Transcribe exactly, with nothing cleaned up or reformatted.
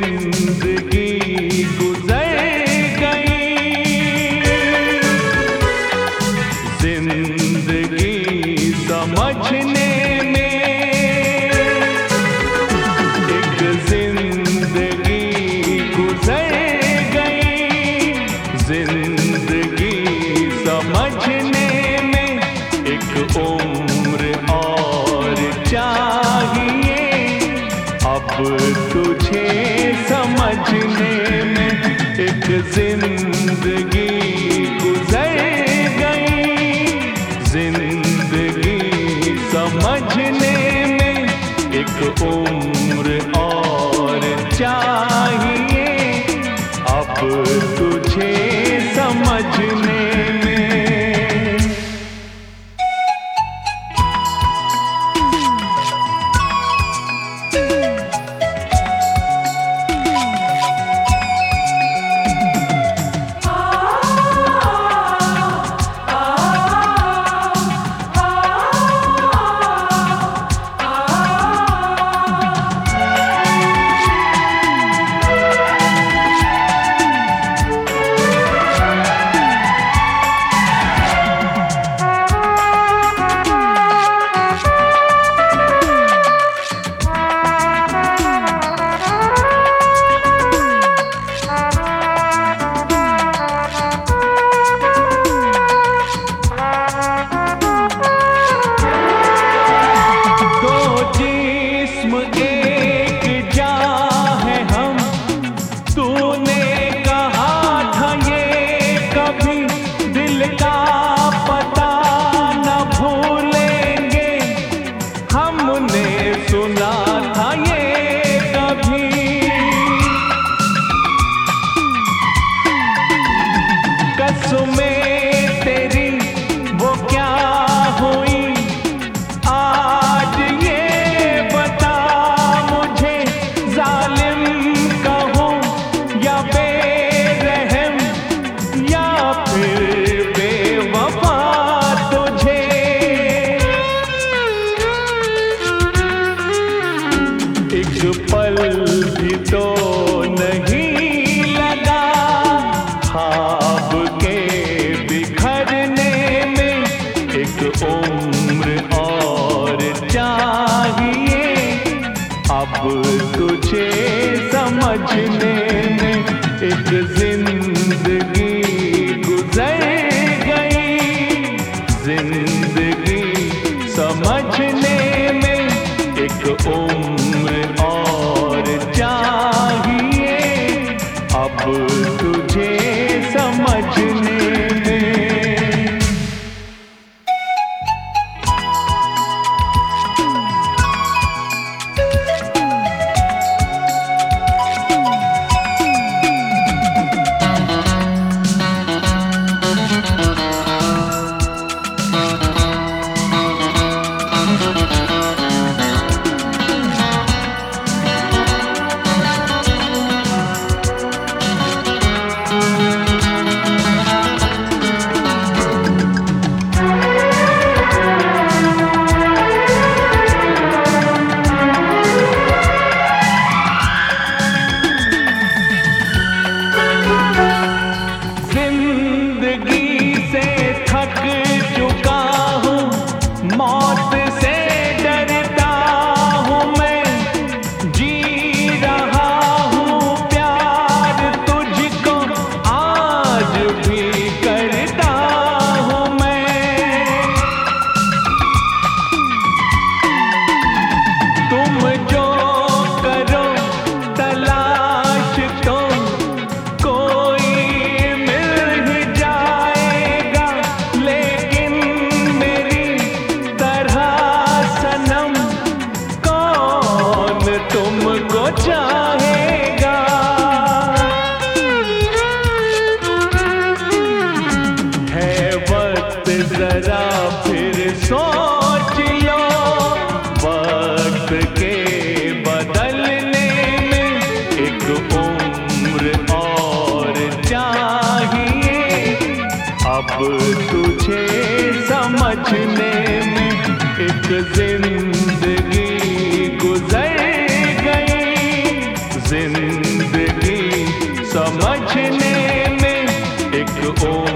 जिंदगी गुजर गई, जिंदगी समझने में एक जिंदगी गुजर गई, जिंदगी समझने में एक उम्र और चाहिए अब तुझे समझने में, एक जिंदगी गुजर गई, जिंदगी समझने में एक उम्र और चाहिए अब तुझे समझने में। पल भी तो नहीं लगा ख्वाब के बिखरने में, एक उम्र और चाहिए अब तुझे समझने में, एक जिंदगी गुजर गई, जिंदगी समझने में एक उम्र और चाहिए अब तुझे समझने में। जरा फिर सोच लो, वक्त के बदलने में एक उम्र और चाहिए अब तुझे समझने में, एक जिंदगी गुजर गई, जिंदगी उम्र